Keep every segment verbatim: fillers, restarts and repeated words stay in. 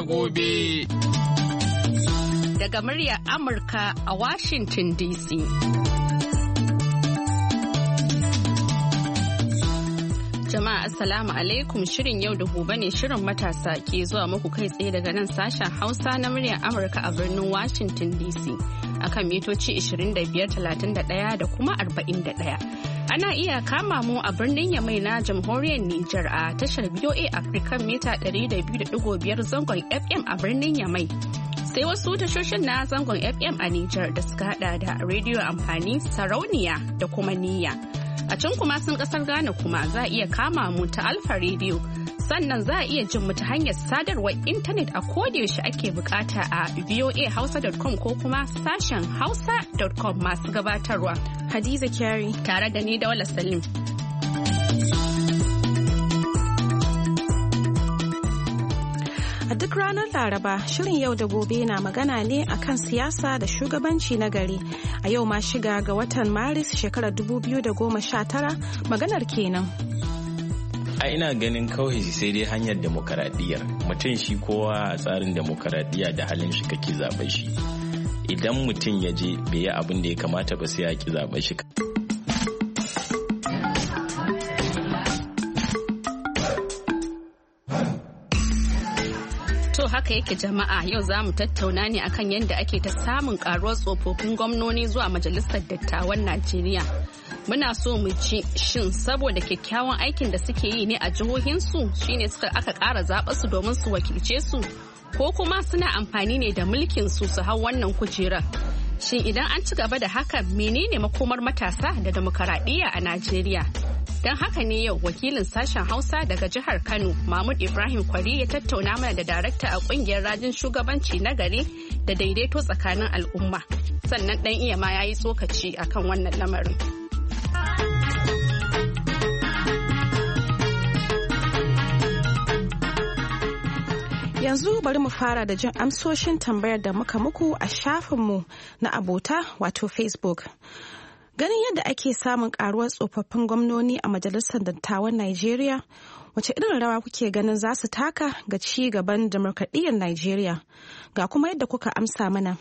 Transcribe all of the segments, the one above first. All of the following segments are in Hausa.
gobe. Daga muryar Amurka a Washington D C. Jama'a Assalamu alaikum, shirin yau da gobe ne shirin matasa ke zuwa muku kai tsaye daga nan sashen Hausa na muryar Amurka a birnin Washington D C akan mitoci ishirin da biyar, talatin da ɗaya da kuma arba'in da ɗaya. Ana iya kama mu a birnin Yamai na Jamhuriyar Nijar a tashar V O A African mita ɗari da biyu da ɗigo biyar zangon F M a birnin Yamai. Sai wasu tashoshin na zangon F M a Nijar da suka hada da rediyo amfani, sarauniya da kuma niyya. A can kuma sun kasar Ghana kuma za a iya kama mu ta Alfa Radio. Sannan za a iya jin mu ta hanyar sadarwar intanet a kodayaushe ake bukata a voa hausa dot com ko kuma sashen hausa dot com. Masu gabatarwa Hadiza Kyari tare da ni Daula Salim. A duk ranar Laraba, shirin yau da gobe na magana ne akan siyasa da shugabanci na gari. A yau ma shiga ga watan Maris shekarar dubu biyu da goma sha tara maganar kenan. A ina ganin kawai sai dai hanyar demokaradiyyar. Mutum shi kowa a tsarin demokaradiyya da halin shi kake zaɓe shi. Idan mutum ya je bai yi abin da ya kamata ba sai ya ki zaɓe shi. Haka yake jama'a, yau za mu tattauna ne akan yadda ake ta samun karuwar tsofaffin gwamnoni zuwa majalisar dattawan Najeriya. Muna so mu ci shin saboda kyakkyawan aikin da suke yi ne a jihohinsu shine suka aka ƙara zaɓa su domin su wakilce su, ko kuma suna amfani ne da mulkin su su hau wannan kujerar. Shin idan an ci gaba da haka menene makomar matasa da demokaradiyya a Najeriya? Don haka ne yau wakilin sashen Hausa daga jihar Kano, Mahmud Ibrahim Kwari, ya tattauna mana da darakta a kungiyar rajin shugabanci na gari da daidaito tsakanin al'umma. Sannan dan iya ma ya yi tsokaci akan wannan lamarin. Yanzu bari mu fara da jin amsoshin tambayar da muka muku a shafinmu na abota wato Facebook. Ganin yadda ake samun karuwar tsofaffin gwamnoni a Majalisar Dattawan Najeriya, wace irin rawa kuke ganin za su taka ga ci gaban demokradiyyar Najeriya? Ga kuma yadda kuka amsa mana.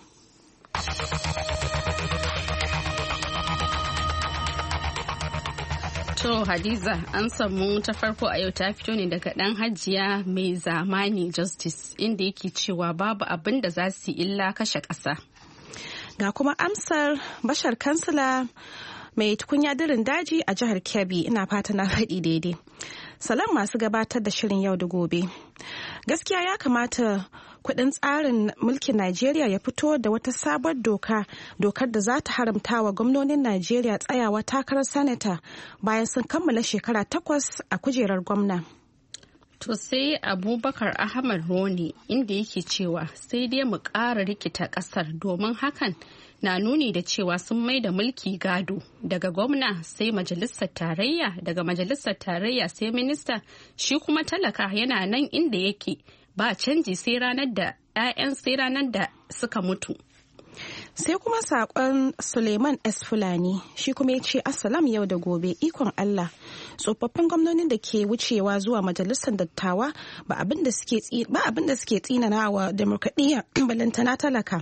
To Hadiza, an samu ta farko a yau ta fito ne daga ɗan Hajiya Mai Zamani Justice, inda yake cewa babu abin da za su yi illa kashe ƙasa. Ga kuma amsar Bashar Kansila mai tukunya dirin daji a jihar Kebbi, ina fata na faɗi daidai. Salam masu gabatar da shirin yau da gobe. Gaskiya ya kamata kudin tsarin mulkin Najeriya ya fito da wata sabuwar doka, dokar da za ta haramta wa gwamnonin Najeriya tsayawa takarar sanata bayan sun kammala shekara takwas a kujerar gwamna. To sai Abubakar Ahmad Roni inda yake cewa sai dai mu ƙara rikita ƙasar domin hakan na nuni da cewa sun mai da mulki gado daga gwamna sai majalisar tarayya, daga majalisar tarayya sai minista, shi kuma talaka yana nan inda yake ba canji sai ranar da 'ya'yan sai ranar da suka mutu. Sai kuma sakon Suleiman S. Fulani, shi kuma ya ce Assalam yau da gobe, ikon Allah, tsofaffin gwamnonin da ke wucewa zuwa majalisar dattawa ba abin da suke tsinana wa demokradiyya balantana talaka.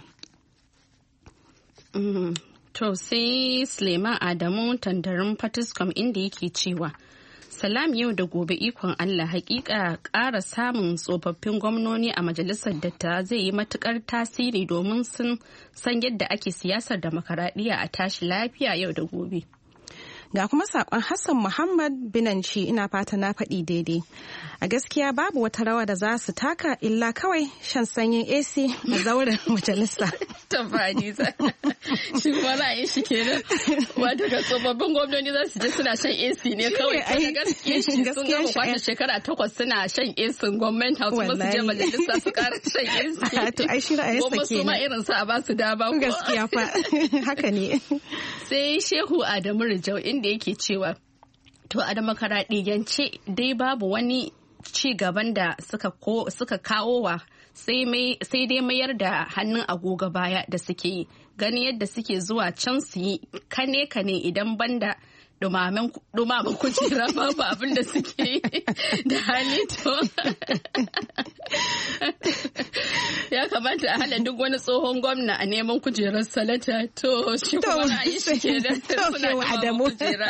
Mm, to sai Suleiman Adamu Tandarin Fatiskom inda yake cewa Salam yau da gobe, ikon Allah, hakika ƙara samun tsofaffin gwamnoni a majalisar dattawa zai yi matukar tasiri domin sun san yadda ake siyasar demokaradiyya a tashi lafiya yau da gobe. Ga kuma sakon Hassan Muhammad Binanci, ina fata na faɗi daidai. A gaskiya babu wata rawa da za su taka illa kawai shan sanyin A C a zauren majalisa. Tabbani za. Shi kuma ra'ayin shi kenan. Wato ga tsofaffin gwamnoni za su je suna shan A C ne kawai. A gaskiya shi sun gama kwashe shekara takwas suna shan A C gwamnati house kuma su je majalisa su ƙara shan A C. To ai shi ra'ayin sa kenan. Kuma su ma irin sa a ba su dama. Gaskiya fa haka ne. Sai Shehu Adamu Rijau inda yake cewa to a demokaradiyyance dai babu wani ci gaban da suka kawo wa sai dai mayar da hannun agogo baya da suke yi, gani yadda suke zuwa can su yi kane-kane idan banda dumaman kujera babu abin da suke da hali to ya kamata a hana duk wani tsohon gwamna a neman kujerar sanata to shi kuma na yi shi ke da suna dumaman kujera.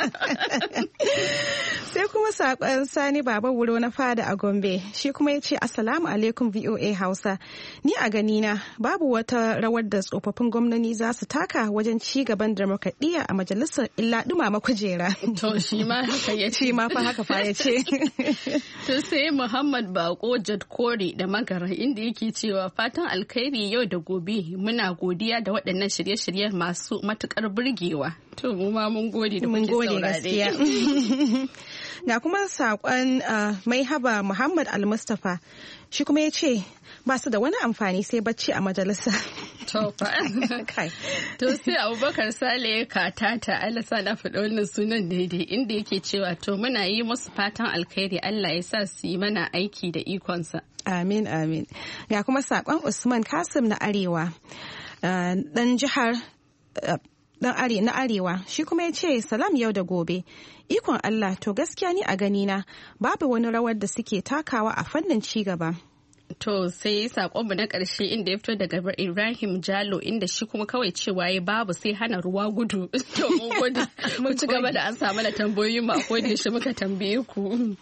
Sai kuma saƙon Sani Baba Wuro na Fada a Gombe shi kuma ya ce Assalamu alaikum V O A Hausa, ni a ganina babu wata rawar da tsofaffin gwamnoni za su taka wajen ci gaban demokradiyya a majalisar illa dumama kujera. To shi ma haka ya ce. Shi ma fa haka fa ya ce. To sai Muhammad Bako Jadkori da Magara inda yake cewa fatan alkhairi yau da gobe, muna godiya da waɗannan shirye-shiryen masu matukar burgewa. To mu ma mun gode da kuke saurare. Ga kuma saƙon mai haba Muhammad Al-Mustapha shi kuma ya ce ba su da wani amfani sai bacci a majalisa. To sai Abubakar Sale Katata Allah sa na faɗa wannan sunan daidai inda yake cewa to muna yi musu fatan alkhairi, Allah ya sa su yi mana aiki da ikonsa. Amin amin. Ga kuma saƙon Usman Kasim na Arewa ɗan jihar dan are na Arewa shi kuma ya ce salam yau da gobe, ikon Allah to gaskiya ni a ganina babu wani rawar da suke takawa a fannin ci gaba. To sai sakonmu na ƙarshe inda ya fito daga Ibrahim Jalo inda shi kuma kawai cewa ya babu sai hana ruwa gudu. To mun gudu mun ci gaba da an samu na tambayoyin ma ko da shi muka tambaye ku.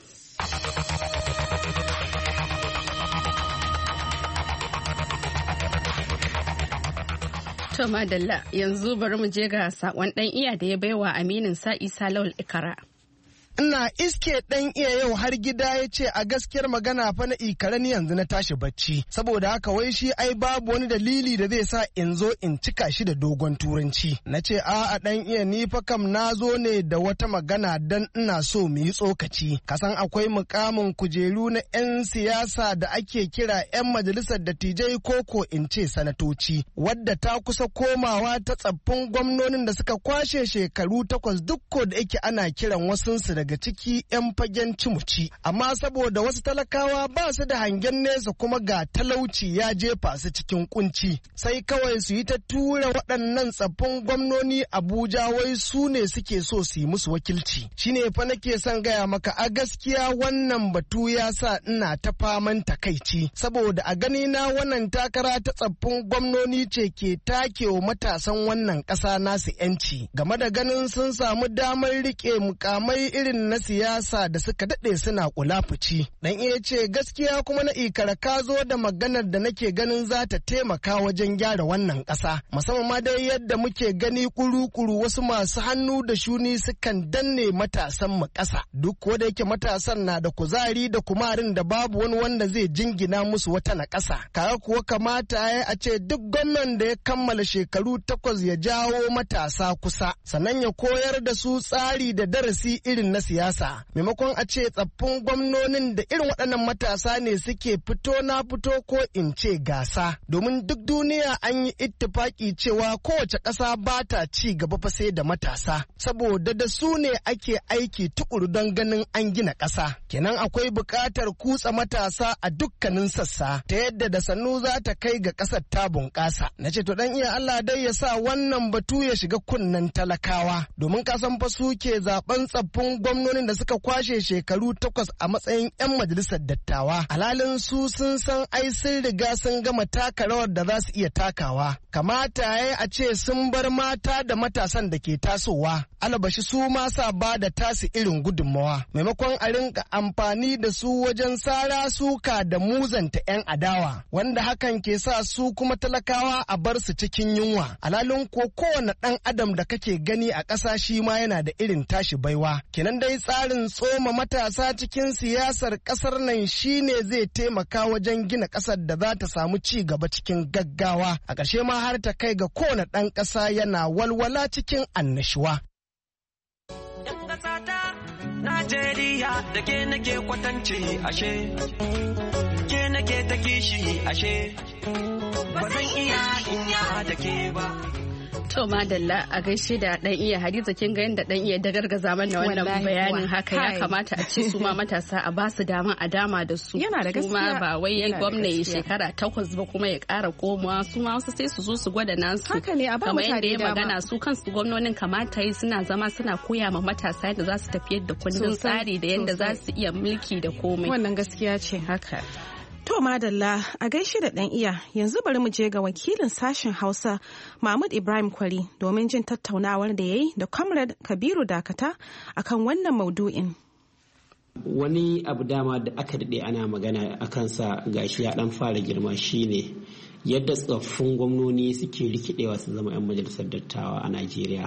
To madalla yanzu bari mu je ga sakon dan iya da ya baiwa aminin sa Isa Lawal Ikara. Ina iske ɗan iya yau har gida ya ce a gaskiyar magana fa na ikara ni yanzu na tashi bacci, saboda haka wai shi ai babu wani dalili da zai sa in zo in cika shi da dogon turanci. Na ce a a ɗan iya ni fa kam na zo ne da wata magana dan ina so mu yi tsokaci. Kasan akwai mukamin kujeru na 'yan siyasa da ake kira 'yan majalisar dattijai koko in ce sanatoci, wadda ta kusa komawa ta tsaffin gwamnonin da suka kwashe shekaru takwas dukko da yake ana kiran wasunsu daga daga ciki 'yan fagen cimuci, amma saboda wasu talakawa ba su da hangen nesa kuma ga talauci ya jefa su cikin kunci, sai kawai su yi ta tura waɗannan tsaffin gwamnoni Abuja wai su ne suke so su yi musu wakilci. Shine fa nake son gaya maka a gaskiya wannan batu ya sa ina ta faman takaici, saboda a gani na wannan takara ta tsaffin gwamnoni ce ke takewa matasan wannan ƙasa nasu 'yanci game da ganin sun samu damar riƙe mukamai irin na siyasa da suka daɗe suna kulafuci. Dan iya ce gaskiya kuma na ikara ka zo da maganar da nake ganin za ta taimaka wajen gyara wannan ƙasa. Musamman ma dai yadda muke gani kuru-kuru wasu masu hannu da shuni sukan danne matasan mu ƙasa. Duk ko da yake matasan na da kuzari da kumarin da babu wani wanda zai jingina musu wata na ƙasa. Kaga kuwa kamata ya a ce duk gwamnan da ya kammala shekaru takwas ya jawo matasa kusa, sannan ya koyar da su tsari da darasi irin na siyasa, maimakon a ce tsaffin gwamnonin da irin waɗannan matasa ne suke fito na fito ko in ce gasa, domin duk duniya an yi ittifaki cewa kowace ƙasa ba ta ci gaba fa sai da matasa, saboda da su ne ake aiki tukuru don ganin an gina ƙasa. Kenan akwai buƙatar kutsa matasa a dukkanin sassa ta yadda da sannu za ta kai ga ƙasar ta bunƙasa. Na ce to dan iya Allah dai ya sa wannan batu ya shiga kunnen talakawa, domin kasan fa su ke zaben tsaffin gwamnonin da suka kwashe shekaru takwas a matsayin 'yan majalisar dattawa. Alhalin su sun san ai sun riga sun gama taka rawar da za su iya takawa. Kamata ya a ce sun bar mata da matasan da ke tasowa, alabashi su ma sa ba da tasi irin gudunmawa, maimakon a rinka amfani da su wajen sara suka da muzanta 'yan adawa, wanda hakan ke sa su kuma talakawa a bar su cikin yunwa. Alhalin ko kowane ɗan adam da kake gani a ƙasa shi ma yana da irin tashi baiwa. Kenan dai tsarin tsoma matasa cikin siyasar ƙasar nan shine zai taimaka wajen gina ƙasar da za ta samu ci gaba cikin gaggawa, a ƙarshe ma har ta kai ga kowane ɗan ƙasa yana walwala cikin annashuwa. Najeriya da ke nake kwatance ashe, ke nake ta kishi ashe, ba zan iya inya da ke ba. To madalla a gaishe da dan iya Hadiza, kin ga yanda dan iya da gargaza mana wannan bayanin haka ya kamata a ce su ma matasa a ba su dama a dama da su. Yana da gaskiya. Kuma ba wai gwamna ya shekara takwas ba kuma ya ƙara komawa, su ma wasu sai su zo su gwada nasu. Haka ne, a ba kamar mutane yadda ya dama. magana su kansu gwamnonin kamata yi suna zama suna koya ma matasa yadda za su tafiyar da kundin tsari da yadda za su iya mulki da komai. Wannan gaskiya ce. Haka. To madalla a gaishe da ɗan iya, yanzu bari mu je ga wakilin sashen Hausa Mahmud Ibrahim Kwari domin jin tattaunawar da ya yi da Comrade Kabiru Dakata akan wannan maudu'in. Wani abu dama da aka daɗe ana magana a kansa gashi ya ɗan fara girma shine yadda tsoffin gwamnoni suke rikidewa su zama 'yan majalisar dattawa a Najeriya.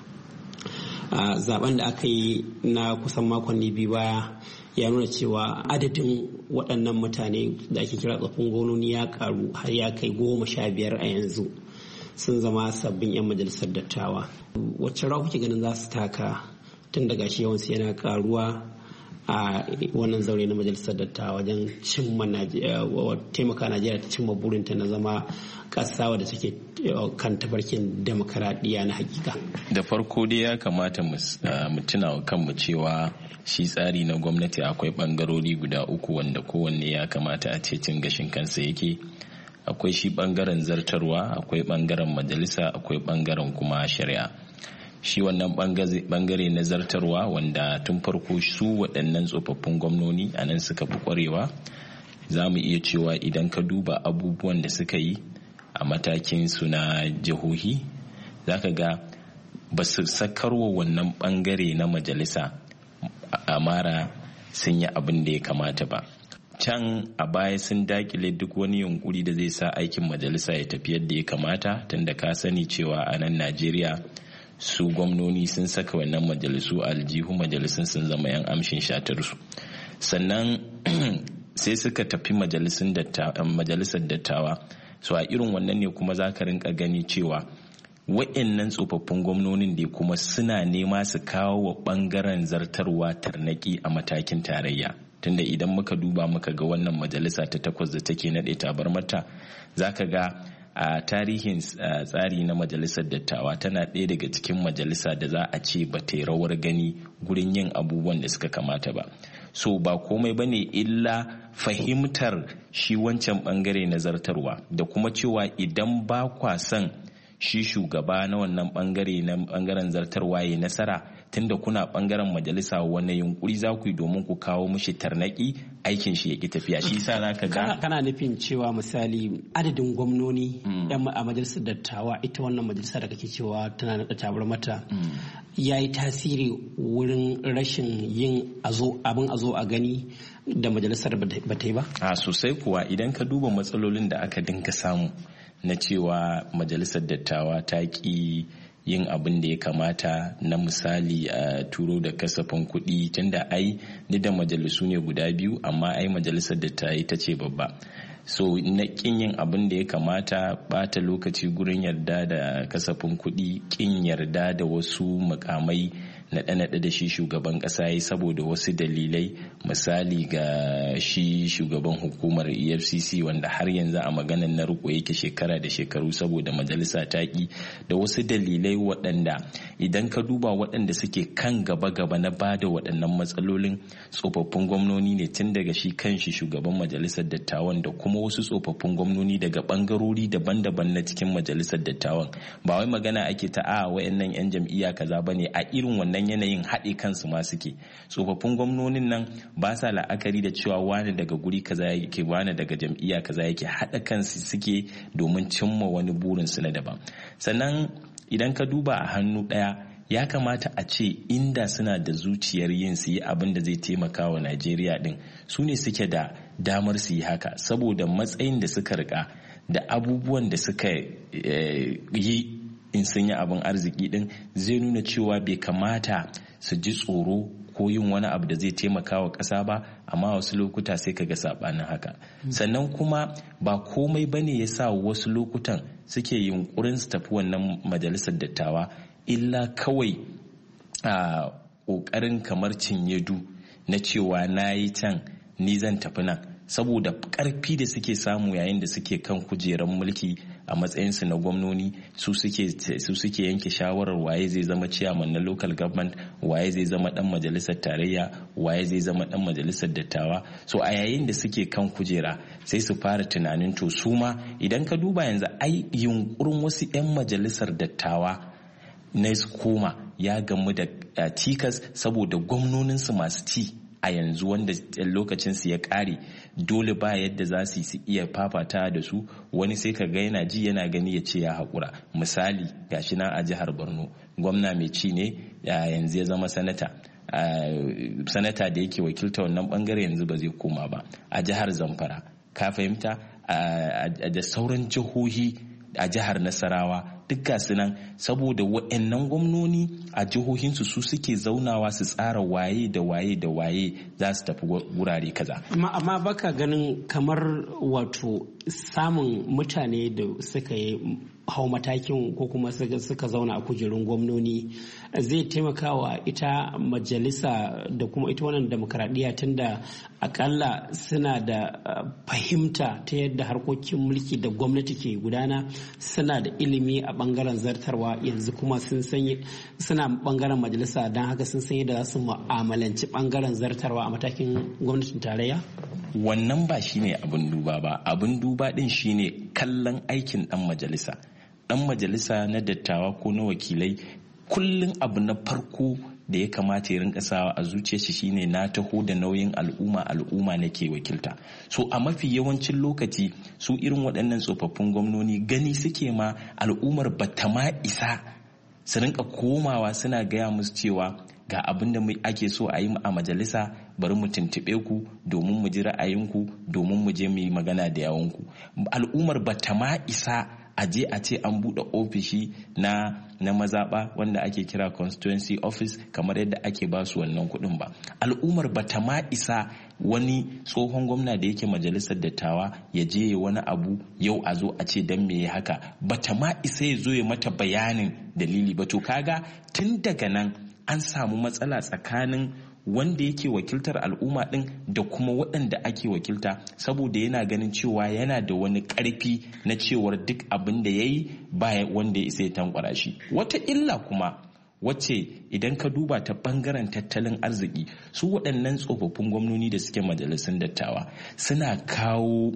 A zaben da aka yi na kusan makonni biyu baya ya nuna cewa adadin waɗannan mutane da ake kira tsoffin gwamnoni ya karu har ya kai goma sha biyar a yanzu, sun zama sabbin 'yan majalisar dattawa. Wacce rawa kuke ganin za su taka tun daga shi yawansu yana karuwa a wannan zaure na majalisar dattawa wajen cimma taimaka Najeriya ta cimma burinta na zama ƙasa wadda take kan tafarkin demokaradiyya na hakika? Da farko dai ya kamata mu tuna wa kanmu cewa shi tsari na gwamnati akwai bangarori guda uku wanda kowanne ya kamata a ce cin gashin kansa yake. Akwai shi bangaren zartarwa, akwai bangaren majalisa, akwai bangaren kuma shari'a. Shi wannan bangare na zartarwa wanda tun farko su waɗannan tsofaffin gwamnoni a nan suka fi ƙwarewa, za mu iya cewa idan ka duba abubuwan da suka yi a matakin su na jihohi, za ka ga ba su sakarwa wannan bangare na majalisa a mara sun yi abin da ya kamata ba. Can a baya sun dakile duk wani yunkuri da zai sa aikin majalisa ya tafi yadda ya kamata, tunda ka sani cewa a nan Najeriya su gwamnoni sun saka wannan majalisu aljihu, majalisun sun zama 'yan amshin shatarsu. Sannan sai suka tafi majalisar dattawa. So a irin wannan ne kuma za ka rinka gani cewa wa'annan tsofaffin gwamnonin da kuma suna nema su kawo wa bangaren zartarwa tarnaki a matakin tarayya. Tunda idan muka duba muka ga wannan majalisa ta takwas da take naɗe tabarmata, za ka ga a tarihin tsari na majalisar dattawa tana ɗaya daga cikin majalisa da za a ce ba ta rawar gani gurin yin abubuwan da suka kamata ba. So ba komai ba ne illa fahimtar shi wancan bangare na zartarwa da kuma cewa idan ba kwa son shi shugaba na wannan bangare na bangaren zartarwa ya nasara, tunda kuna bangaren majalisa wani yunkuri za ku yi domin ku kawo mishi tarnaki aikin shi ya ki tafiya. Shi sa za ka ga kana nufin cewa misali adadin gwamnoni yan a majalisar dattawa, ita wannan majalisa da kake cewa tana naɗa tabar mata, ya yi tasiri wurin rashin yin abin a zo a gani da majalisar ba ta yi ba? A sosai kuwa, idan ka duba matsalolin da aka dinga samu na cewa majalisar dattawa ta ki yin abin da ya kamata, na misali a turo da kasafin kuɗi, tunda ai ni da majalisu ne guda biyu amma ai majalisar dattawa ita ce babba. So na kin yin abin da ya kamata, bata lokaci gurin yarda da kasafin kuɗi, kin yarda da wasu mukamai naɗe-naɗe da shi shugaban ƙasa ya saboda wasu dalilai, misali ga shi shugaban hukumar E F C C wanda har yanzu a maganar na riko yake shekara da shekaru saboda majalisa taƙi, da wasu dalilai waɗanda idan ka duba waɗanda suke kan gaba-gaba na bada waɗannan matsalolin tsofaffin gwamnoni ne, tun daga shi kanshi shugaban majalisar dattawan da kuma wasu tsofaffin gwamnoni daga ɓangarori daban-daban na cikin majalisar dattawan. Ba wai magana ake ta a wayannan 'yan jam'iyya kaza bane, a irin wannan wannan yanayin haɗe kansu ma suke. Tsofaffin gwamnonin nan ba sa la'akari da cewa wani daga guri kaza yake, wani daga jam'iyya kaza yake, haɗa kansu suke domin cimma wani burinsu na daban. Sannan idan ka duba a hannu ɗaya, ya kamata a ce inda suna da zuciyar yin su yi abin da zai taimaka wa Najeriya din, su ne suke da damar su yi haka, saboda matsayin da suka rika da abubuwan da suka yi in sun yi abin arziki din zai nuna cewa bai kamata su ji tsoro ko yin wani abu da zai taimaka wa ƙasa ba, amma wasu lokuta sai ka ga saɓanin haka. Sannan kuma ba komai bane ya sa wasu lokutan suke yunkurin su tafi wannan majalisar dattawa, illa kawai a ƙoƙarin kamar cinye du na cewa na yi can ni zan tafi nan. saboda karfi da suke samu yayin da suke kan kujerar mulki a matsayinsu na gwamnoni, su suke su suke yanke shawarar waye zai zama chairman na local government, waye zai zama dan majalisar tarayya, waye zai zama dan majalisar dattawa. So a yayin da suke kan kujera sai su fara tunanin to su ma idan ka duba yanzu ai yunkurin wasu 'yan majalisar dattawa na koma ya gamu da cikas saboda gwamnoninsu masu ci a yanzu wanda lokacinsu ya kare dole ba yadda za su iya fafata da su. Wani sai ka ga yana ji yana gani ya ce ya haƙura. Misali gashi nan a jihar Borno gwamna mai ci ne yanzu ya zama sanata. Uh, sanata da yake wakilta wannan bangare yanzu ba zai koma ba. A jihar Zamfara ka fahimta, uh, da sauran jihohi a jihar Nasarawa duk gasu nan saboda waɗannan gwamnoni a jihohinsu su suke zaunawa su tsara waye da waye da waye za su tafi wurare kaza. Amma, amma baka ganin kamar wato samun mutane da suka yi hau matakin ko kuma suka zauna a kujerun gwamnoni zai taimaka wa ita majalisa da kuma ita wannan demokaradiyya, tunda akalla suna da fahimta ta yadda harkokin mulki da gwamnati ke gudana, suna da ilimi a bangaren zartarwa, yanzu kuma sun sanya suna bangaren majalisa don haka sun sanya da za su mu'amalanci bangaren zartarwa a matakin gwamnatin tarayya. Wannan ba shine abin duba ba, abin duba din shine kallon aikin dan majalisa. Dan majalisa na dattawa ko na wakilai kullum abu na farko da ya kamata ya rinka sawa a zuciyar shi shine na taho da nauyin al'umma al'umma nake wakilta. So a mafi yawancin lokaci su irin waɗannan tsofaffin gwamnoni gani suke ma al'ummar bata ma isa su rinka komawa suna gaya musu cewa ga abin da ake so a yi a majalisa, bari mu tuntuɓe ku domin mu ji ra'ayinku, domin mu je mu yi magana da yawanku. Al'ummar bata ma isa a je a ce an buɗe ofishi na na mazaɓa wanda ake kira constituency office kamar yadda ake ba su wannan kuɗin ba. Al'ummar bata ma isa wani tsohon gwamna da yake majalisar dattawa ya je wani abu yau a zo a ce dan me haka, bata ma isa ya zo ya mata bayanin dalili ba. To kaga tun daga nan an samu matsala tsakanin wanda yake wakiltar al'umma din da kuma waɗanda ake wakilta, saboda yana ganin cewa yana da wani ƙarfi na cewar duk abin da ya yi ba wanda ya isa ya tankwara shi. Wata illa kuma wacce idan ka duba ta ɓangaren tattalin arziki, su waɗannan tsofaffin gwamnoni da suke majalisun dattawa suna kawo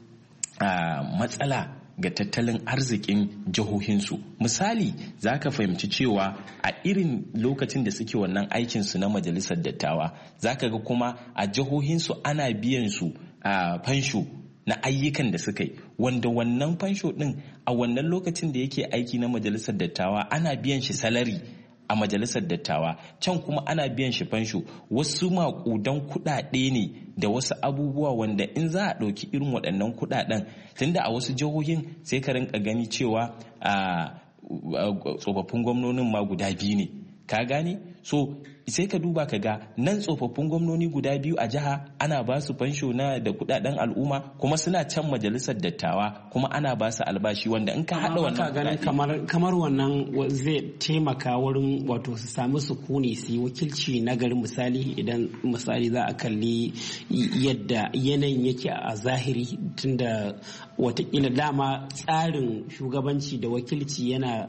matsala ga tattalin arzikin jihohinsu. Misali za ka fahimci cewa a irin lokacin da suke wannan aikinsu na majalisar dattawa za ka ga kuma a jihohinsu ana biyan su a fansho na ayyukan da suka yi, wanda wannan fansho din a wannan lokacin da yake aiki na majalisar dattawa ana biyan shi salari a majalisar dattawa, can kuma ana biyan shi fansho. Wasu maƙudan kuɗaɗe ne da wasu abubuwa wanda in za a ɗauki irin waɗannan kuɗaɗen, tunda a wasu jihohin sai ka rinka gani cewa a tsofaffin gwamnonin ma guda biyu ne, ka gane? So sai ka duba ka ga nan tsofaffin gwamnoni guda biyu a jiha ana ba su fansho na da kudaden al'umma, kuma suna can majalisar dattawa kuma ana ba su albashi, wanda in ka hada wannan ganin kamar kamar wannan zai taimaka wurin wato su samu sukuni su yi wakilci na gari. Misali idan misali za a kalli yadda yanayin yake a zahiri, tunda watakila dama tsarin shugabanci da wakilci yana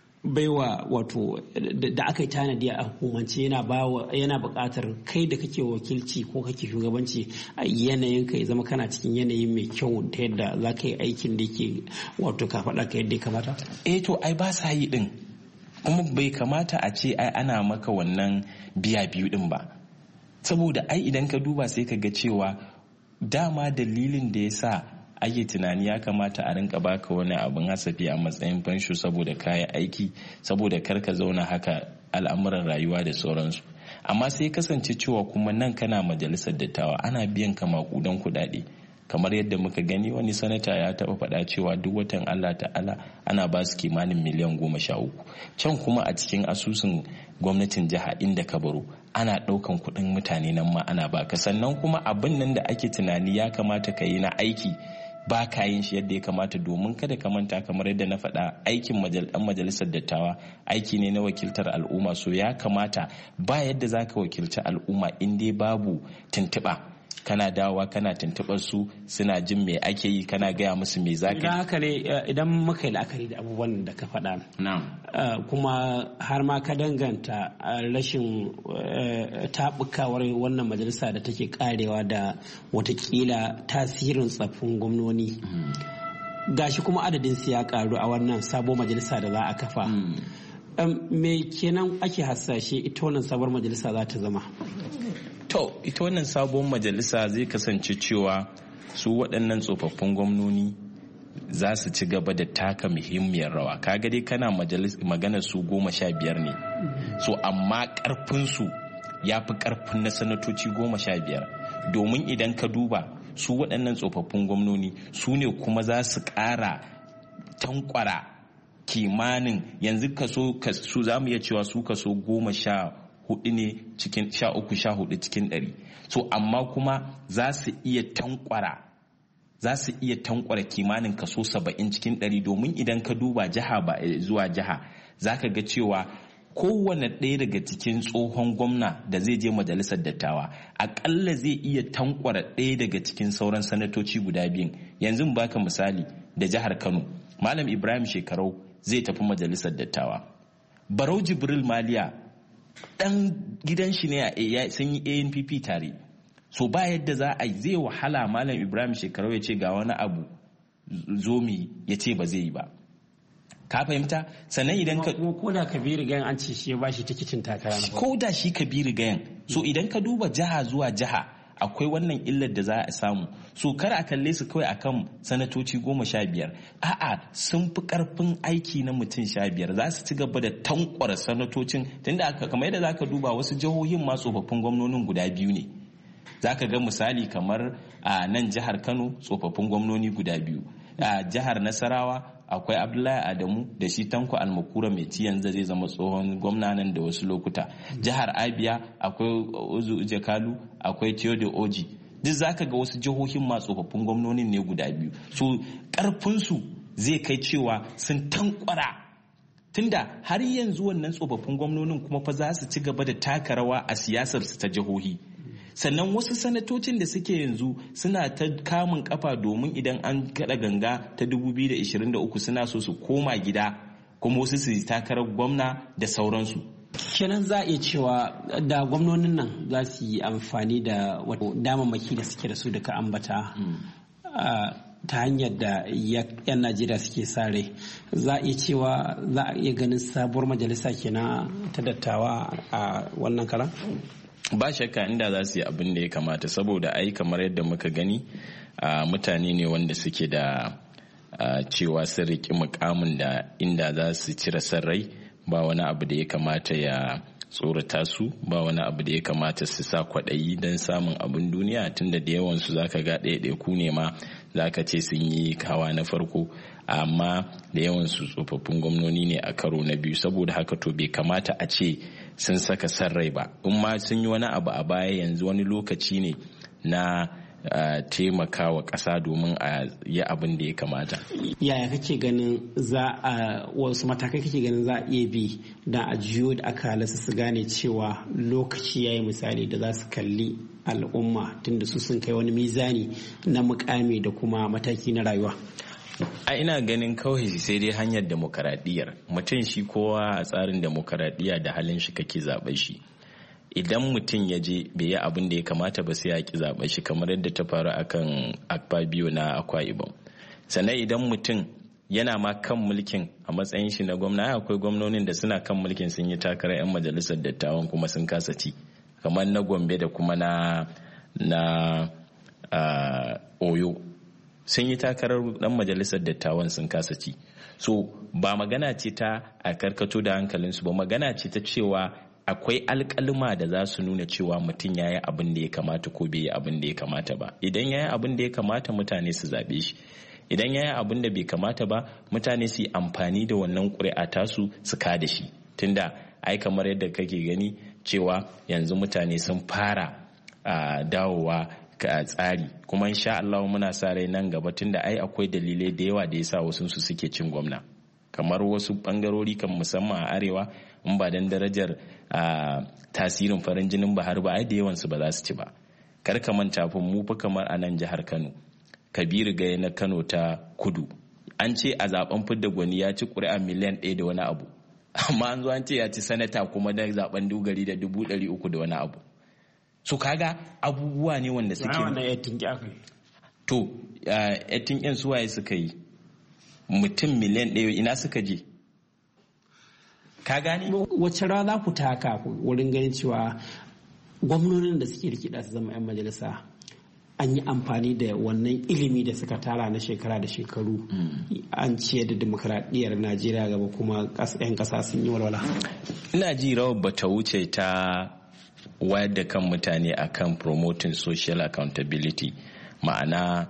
baiwa wato da aka yi tanadi a hukumance yana bawa yana buƙatar kai da kake wakilci ko kake shugabanci a yanayin ka ya zama kana cikin yanayin mai kyau ta yadda za ka yi aikin da ke wato ka faɗa ka yadda ya kamata. Eh to ai ba sa yi din, kuma bai kamata a ce ai ana maka wannan biya biyu din ba, saboda ai idan ka duba sai ka ga cewa dama dalilin da ya sa ake tunani ya kamata a rinka baka wani abin hasafi a matsayin fansho saboda kayan aiki, saboda kar ka zauna haka al'amuran rayuwa da sauransu. Amma sai kasance cewa kuma nan kana majalisar dattawa ana biyan ka makudan kuɗaɗe, kamar yadda muka gani wani sanata ya taɓa faɗa cewa duk watan Allah ta'ala ana ba su kimanin miliyan goma sha uku. Can kuma a cikin asusun gwamnatin jiha inda ka baro ana ɗaukan kuɗin mutane nan ma ana baka, sannan kuma abin nan da ake tunani ya kamata ka yi na aiki ba ka yin shi yadda ya kamata, domin kada ka manta kamar yadda na faɗa aikin ɗan majalisar dattawa aiki ne na wakiltar al'umma. So ya kamata ba yadda za ka wakilci al'umma in dai babu tuntuɓa. kana dawowa kana tuntuɓar su suna jin me ake yi kana gaya musu me za ka yi. Idan haka ne idan muka yi la'akari da abubuwan da ka faɗa kuma har ma ka danganta rashin taɓukawar wannan majalisa da take karewa da watakila tasirin tsaffin gwamnoni gashi kuma adadin su ya karu a wannan sabon majalisa da za a kafa. Me kenan ake hasashe ita wannan sabuwar majalisa za ta zama? To, ita wannan sabuwar majalisa zai kasance cewa su waɗannan tsofaffin gwamnoni za su ci gaba da taka muhimmiyar rawa. Kaga dai kana magana su goma sha biyar ne. So, amma ƙarfinsu ya fi ƙarfin na sanatoci goma sha biyar. Domin idan ka duba su waɗannan tsofaffin gwamnoni su ne kuma za su ƙara tankwara kimanin yanzu kaso su za mu iya cewa su kaso goma sha hudu ne cikin sha uku sha hudu cikin ɗari. So amma kuma za su iya tankwara za su iya tankwara kimanin kaso saba'in cikin ɗari domin idan ka duba jiha ba zuwa jiha za ka ga cewa kowane ɗaya daga cikin tsohon gwamna da zai je majalisar dattawa akalla zai iya tankwara ɗaya daga cikin sauran sanatoci guda biyun. Yanzu baka misali da jihar Kano, Malam Ibrahim Shekarau zai tafi majalisar dattawa. Barau Jibril Maliya dan gidan shi ne sun yi A N P P tare. So ba yadda za a zai wahala Malam Ibrahim Shekarau ya ce ga wani abu zomi ya ce ba zai yi ba. Ka fahimta? Sannan idan ka ko da Kabiru Gayan an ce shi ya bashi tikitin takara na ko da shi Kabiru Gayan. So idan ka duba jiha zuwa jiha akwai wannan illar da za a samu. So kar a kalle su kawai akan sanatoci goma sha biyar. A'a sun fi karfin aiki na mutum sha biyar. Za su ci gaba da tankwara sanatocin tunda aka kamar yadda zaka duba wasu jihohin ma tsofaffin gwamnonin guda biyu ne. Zaka ga misali kamar a nan jihar Kano tsofaffin gwamnoni guda biyu. A jihar Nasarawa akwai Abdullahi Adamu da shi Tanko Almakura mai ci yanzu zai zama tsohon gwamna nan da wasu lokuta. Jihar Abia akwai Uzu Ujekalu, akwai Theodore Oji. Duk zaka ga wasu jihohin ma tsofaffin gwamnonin ne guda biyu. So karfin su zai kai cewa sun tankwara tunda har yanzu wannan tsofaffin gwamnonin kuma fa za su ci gaba da taka rawa a siyasar su ta jihohi. Sannan wasu sanatocin da suke yanzu suna ta kamun kafa domin idan an kada ganga ta dubu biyu da ashirin da uku suna so su koma gida kuma wasu su takarar gwamna da sauransu. Kenan za a iya cewa da gwamnonin nan za su yi amfani da damammaki da suke da su daga ambata ta hanyar da yan Najeriya suke sare, za a iya cewa za a iya ganin sabuwar majalisa kenan ta dattawa a wannan karan? Ba shakka inda za su yi abin da ya kamata saboda ai kamar yadda muka gani mutane ne wanda suke da cewa sun riƙi mukamin da inda za su cire sarrai ba wani abu da ya kamata ya tsorata su, ba wani abu da ya kamata su sa kwaɗayi don samun abin duniya tunda da yawansu za ka ga ɗaiɗaiku ne ma za ka ce sun yi kawa na farko amma da yawansu tsofaffin gwamnoni ne a karo na biyu saboda haka to bai kamata a ce sun saka sarrai ba in ma sun yi wani abu a baya yanzu wani lokaci ne na taimakawa ƙasa domin a yi abin da ya kamata. Yaya kake ganin za a wasu matakai kake ganin za a iya bi da a jiyo da aka halasta su gane cewa lokaci yayi misali da za su kalli al'umma tunda su sun kai wani mizani na mukami da kuma mataki na rayuwa? A ina ganin kawai sai dai hanyar demokaradiyyar mutum shi kowa a tsarin demokaradiyya da halin shi kake zaɓe shi. Idan mutum ya je bai yi abin da ya kamata ba sai ya ki zaɓe shi kamar yadda ta faru akan Akpabio na Akwa Ibom. Sannan idan mutum yana ma kan mulkin a matsayin shi na gwamna akwai gwamnonin da suna kan mulkin sun yi takarar 'yan majalisar dattawan kuma sun kasa ci kamar na Gombe da kuma na na uh, Oyo sun yi takarar dan majalisar dattawan sun kasa ci. So ba magana ce ta a karkato da hankalinsu ba, magana ce ta cewa akwai alƙaluma da za su nuna cewa mutum ya yi abin da ya kamata ko bai yi abin da ya kamata ba. Idan ya yi abin da ya kamata mutane su zaɓe shi, idan ya yi abin da bai kamata ba mutane su yi amfani da wannan ƙuri'a tasu su kada shi. Tunda ai kamar yadda kake gani cewa yanzu mutane sun fara uh, dawowa a tsari kuma insha Allah muna sa rai nan gaba tunda ai akwai dalilai da yawa da yasa wasu su suke cin gwamna kamar wasu bangarori kan musamman a arewa in ba dan darajar tasirin farin jinin Buhari ba ai da yawan su ba za su ci ba kar ka manta fa mu fa kamar a nan jihar Kano Kabiru Gaya na Kano ta Kudu an ce a zaben fidda gwani ya ci ƙuri'a miliyan ɗaya da wani abu, amma an zo an ce ya ci sanata kuma da zaben dogari da dubu ɗari uku da wani abu. So kaga abubuwa ne wanda suke to yatin yan suwaye suka yi mutum miliyan ɗaya ina suka je ka gani wacce rawa za ku taka wurin ganin cewa gwamnonin da suke rikida su zama 'yan majalisa an yi amfani da wannan ilimi da suka tara na shekara da shekaru an ciyar da demokradiyyar Najeriya gaba kuma 'yan kasa sun yi walwala? Ina ji rawar bata wuce ta wayar da kan mutane akan promoting social accountability, ma'ana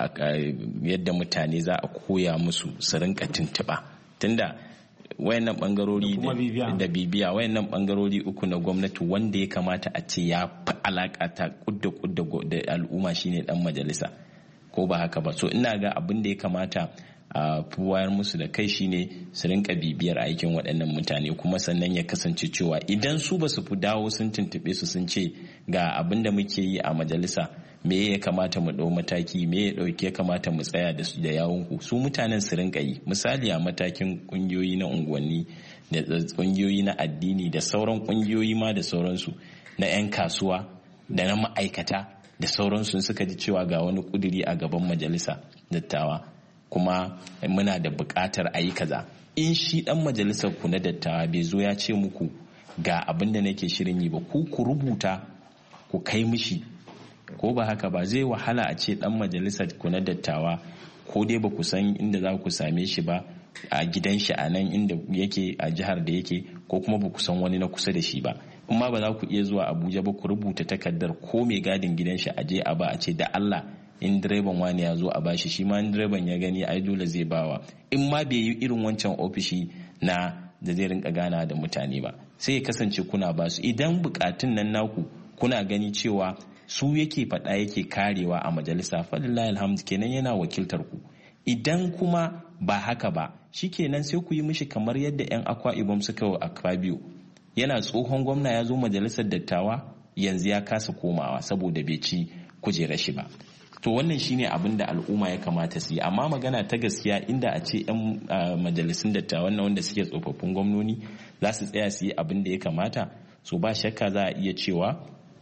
yadda mutane za a koya musu su rinka tuntuɓa tunda wayannan bangarori da bibiya wayannan bangarori uku na gwamnati wanda ya kamata a ce ya fi alaka ta kudda kudda da al'umma shine dan majalisa, ko ba haka ba? So ina ga abin da ya kamata a fi wayar musu da kai shine su rinka bibiyar aikin waɗannan mutane, kuma sannan ya kasance cewa idan su ba su fi dawo sun tuntuɓe su sun ce ga abin da muke yi a majalisa me ya kamata mu ɗau mataki, me ya ɗauki ya kamata mu tsaya da su da yawunku, su mutanen su rinka yi. Misali a matakin ƙungiyoyi na unguwanni da ƙungiyoyi na addini da sauran ƙungiyoyi ma da sauransu na 'yan kasuwa da na ma'aikata da sauransu suka ji cewa ga wani ƙuduri a gaban majalisa dattawa kuma muna da buƙatar a yi kaza, in shi ɗan majalisar ku na dattawa bai zo ya ce muku ga abin da nake shirin yi ba, ku ku rubuta ku kai mishi, ko ba haka ba zai wahala a ce dan majalisar ku na dattawa ko dai ba ku san inda za ku same shi ba a gidan shi a nan inda yake a jihar da yake, ko kuma ba ku san wani na kusa da shi ba. Amma ba za ku iya zuwa Abuja ba ku rubuta takardar ko mai gadin gidan shi a je a ba a ce da Allah in direban wani ya zo a bashi, shi ma in direban ya gani ai dole zai bawa, in ma bai yi irin wancan ofishi na da zai rinka gana da mutane ba, sai ya kasance kuna ba su idan bukatun nan naku kuna gani cewa su yake faɗa yake karewa a majalisa, falillahi alhamdu kenan yana wakiltar ku. Idan kuma ba haka ba shikenan sai ku yi mishi kamar yadda 'yan Akwa Ibom suka wa Akpabio, yana tsohon gwamna ya zo majalisar dattawa yanzu ya kasa komawa saboda bai ci kujerar shi ba. To wannan shine abin da al'umma ya kamata su yi, amma magana ta gaskiya inda a ce 'yan majalisun dattawan na wanda suke tsofaffin gwamnoni za su tsaya su yi abin da ya kamata, so ba shakka za a iya cewa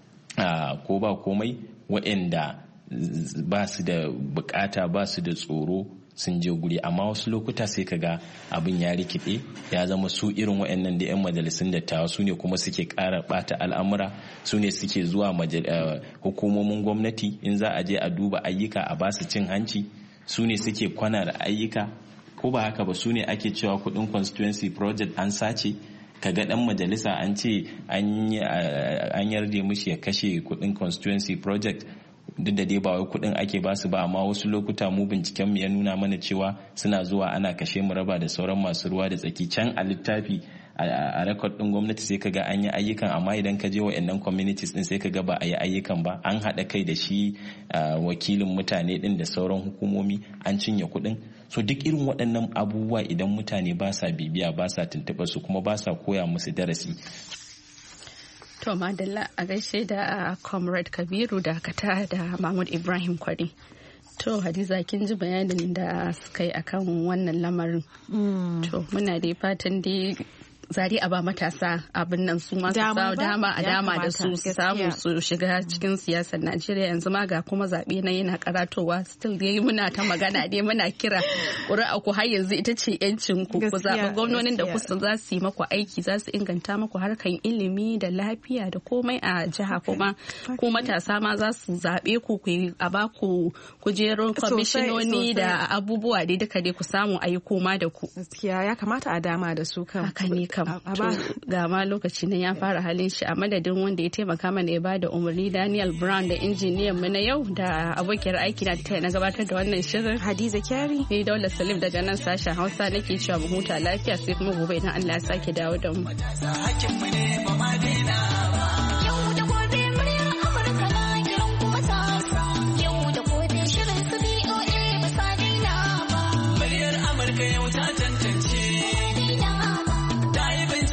Uh, ko ba komai waɗanda ba su da bukata ba su da tsoro sun je guri, amma wasu lokuta sai kaga abin ya rikide ya zama su irin waɗannan da 'yan majalisun dattawa su ne kuma suke ƙara ɓata al'amura, su ne suke zuwa uh, hukumomin gwamnati in za a je a duba ayyuka a basu cin hanci, su ne suke kwanar ayyuka, ko ba haka ba? Su ne ake cewa kuɗin constituency project an sace, kaga dan majalisa an ce an yarda mishi ya kashe kudin constituency project, duk da dai ba wai kudin ake basu ba, amma wasu lokuta mu binciken mu ya nuna mana cewa suna zuwa ana kashe mu raba da sauran masu ruwa da tsaki. Can a littafi a record din gwamnati sai kaga an yi ayyukan, amma idan ka je wa'annan communities din sai kaga ba a yi ayyukan ba, an haɗa kai da shi wakilin mutane din da sauran hukumomi an cinye kudin. So duk irin waɗannan abubuwa idan mutane ba sa bibiya ba sa tuntuɓar su kuma ba sa koya musu darasi. To madalla a gaishe da Comrade Kabiru da Kata da Mahmud Ibrahim Kwari. To Hadiza kin ji bayanin da suka yi akan wannan lamarin. Mm. To muna dai fatan dai zari a ba matasa abin nan su masu samu dama a dama da su samu su shiga cikin siyasar Najeriya. Yanzu ma ga kuma zaɓe na yana karatowa, still dai muna ta magana dai muna kira ƙuri'a ku har yanzu ita ce yancin ku, ku zaɓi gwamnonin da kusa za su yi maku aiki, za su inganta maku harkan ilimi da lafiya da komai a jiha, kuma ku matasa ma za su zaɓe ku ku a ba ku kujerun kwamishinoni da abubuwa dai duka dai ku samu a yi koma da ku. Gaskiya ya kamata a dama da su kan. Haka ne kam. Ga ma lokaci ne ya fara halin shi, a madadin wanda ya taimaka mana ya bada umarni Daniel Brown da injiniyan mu na yau da abokiyar aiki na ta na gabatar da wannan shirin Hadiza Kyari, ni Daula Salim daga nan sashen Hausa nake cewa mu huta lafiya sai kuma gobe idan Allah ya sake dawo da mu.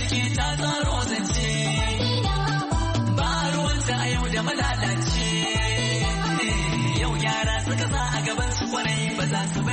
Malalace za su